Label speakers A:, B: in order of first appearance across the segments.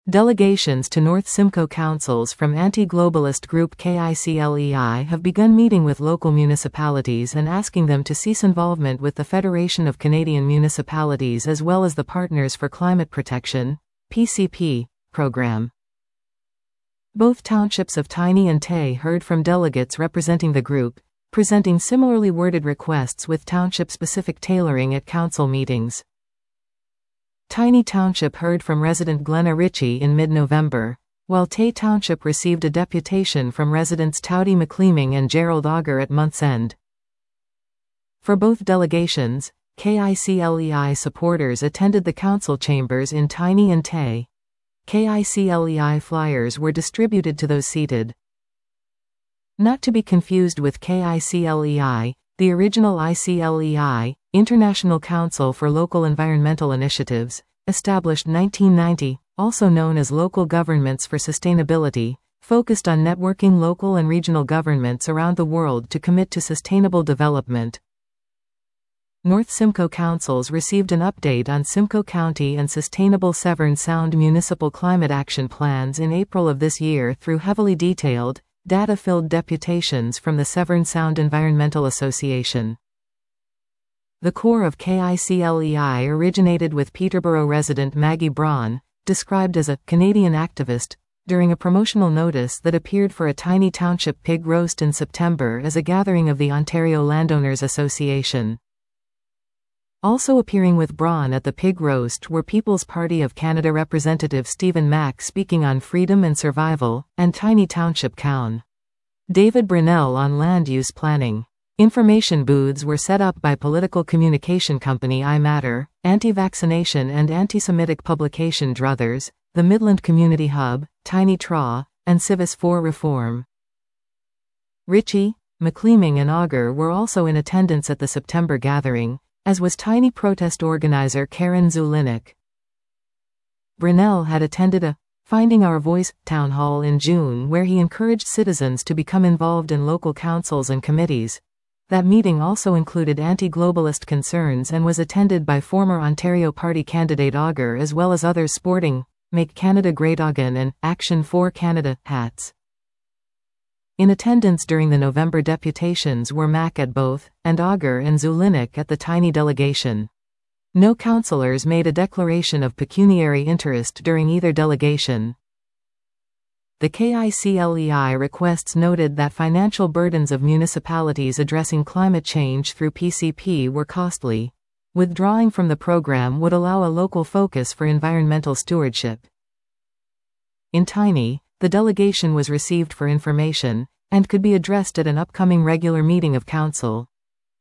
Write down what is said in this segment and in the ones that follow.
A: Delegations to North Simcoe councils from anti-globalist group KICLEI have begun meeting with local municipalities and asking them to cease involvement with the Federation of Canadian Municipalities as well as the Partners for Climate Protection (PCP) program. Both townships of Tiny and Tay heard from delegates representing the group, presenting similarly worded requests with township-specific tailoring at council meetings. Tiny Township heard from resident Glenna Ritchie in mid-November, while Tay Township received a deputation from residents Towdy McLeaming and Gerald Auger at month's end. For both delegations, KICLEI supporters attended the council chambers in Tiny and Tay. KICLEI flyers were distributed to those seated. Not to be confused with KICLEI, the original ICLEI, International Council for Local Environmental Initiatives, established 1990, also known as Local Governments for Sustainability, focused on networking local and regional governments around the world to commit to sustainable development. North Simcoe councils received an update on Simcoe County and Sustainable Severn Sound Municipal Climate Action Plans in April of this year through heavily detailed, data-filled deputations from the Severn Sound Environmental Association. The core of KICLEI originated with Peterborough resident Maggie Braun, described as a Canadian activist, during a promotional notice that appeared for a Tiny Township pig roast in September as a gathering of the Ontario Landowners Association. Also appearing with Braun at the pig roast were People's Party of Canada Representative Stephen Mack speaking on freedom and survival, and Tiny Township Coun. David Brunel on land use planning. Information booths were set up by political communication company iMatter, anti-vaccination and anti-Semitic publication Druthers, the Midland Community Hub, Tiny Traw, and Civis for Reform. Ritchie, McLeaming and Auger were also in attendance at the September gathering, as was Tiny protest organizer Karen Zulinik. Brunel had attended a Finding Our Voice town hall in June where he encouraged citizens to become involved in local councils and committees. That meeting also included anti-globalist concerns and was attended by former Ontario Party candidate Auger as well as others sporting Make Canada Great Again and Action for Canada hats. In attendance during the November deputations were Mack at both, and Auger and Zulinik at the Tiny delegation. No councillors made a declaration of pecuniary interest during either delegation. The KICLEI requests noted that financial burdens of municipalities addressing climate change through PCP were costly. Withdrawing from the program would allow a local focus for environmental stewardship. In Tiny, the delegation was received for information, and could be addressed at an upcoming regular meeting of council.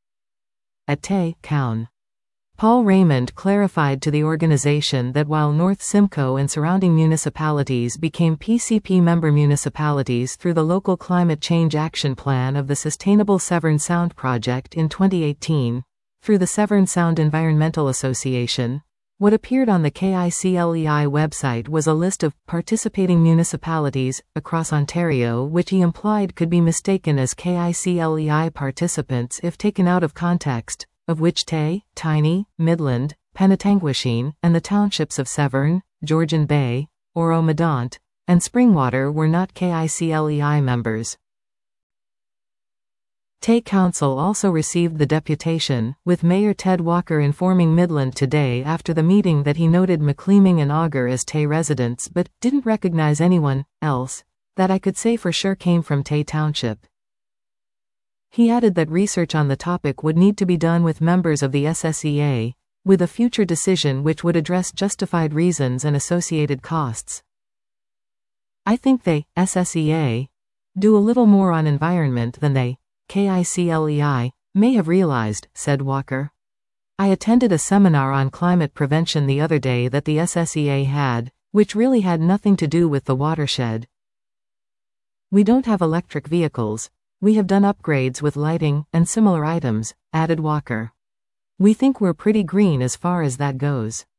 A: At Tay, Coun. Paul Raymond clarified to the organization that while North Simcoe and surrounding municipalities became PCP member municipalities through the Local Climate Change Action Plan of the Sustainable Severn Sound Project in 2018, through the Severn Sound Environmental Association, what appeared on the KICLEI website was a list of participating municipalities across Ontario, which he implied could be mistaken as KICLEI participants if taken out of context, of which Tay, Tiny, Midland, Penetanguishene, and the townships of Severn, Georgian Bay, Oro-Medonte, and Springwater were not KICLEI members. Tay Council also received the deputation, with Mayor Ted Walker informing Midland Today after the meeting that he noted McLeaming and Auger as Tay residents but didn't recognize anyone else that I could say for sure came from Tay Township. He added that research on the topic would need to be done with members of the SSEA, with a future decision which would address justified reasons and associated costs. I think they, SSEA, do a little more on environment than they, KICLEI, may have realized, said Walker. I attended a seminar on climate prevention the other day that the SSEA had, which really had nothing to do with the watershed. We don't have electric vehicles. We have done upgrades with lighting and similar items, added Walker. We think we're pretty green as far as that goes.